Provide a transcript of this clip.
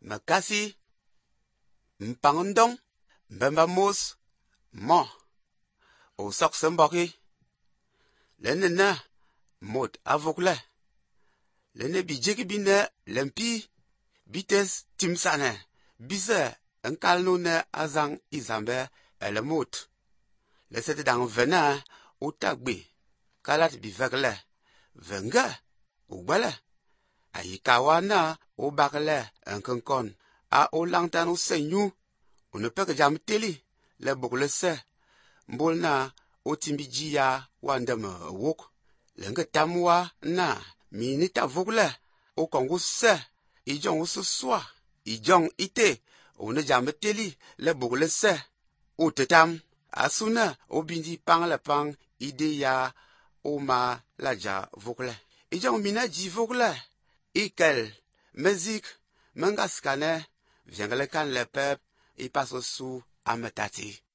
Makasi, mpangondong, mbemba mos, mo. O sok semboki. Lene na, mot avokle. Lene bijeki bine, lempi, bites timsane, bise, enkalno ne azang izambe elemot. Lesete dang vena, utagbe, kalat bivekle, venga, ugbele. Ayikawa na, ubakle, enkenkon, a olangtan usenyu, unepek jam teli, le bukle se, mbol na, otimbiji ya wandem wok. Lenge tamwa na, minita vokle, okongu se, ijong ususwa, ijong ite, une jam teli, le bukle se, utetam, asuna, obindi pang le pang, ide ya, oma la ja vokle. Ijong mina ji vokle, ikel, mezik, mengaskane, viengele kan lepep, ipasosu ametati.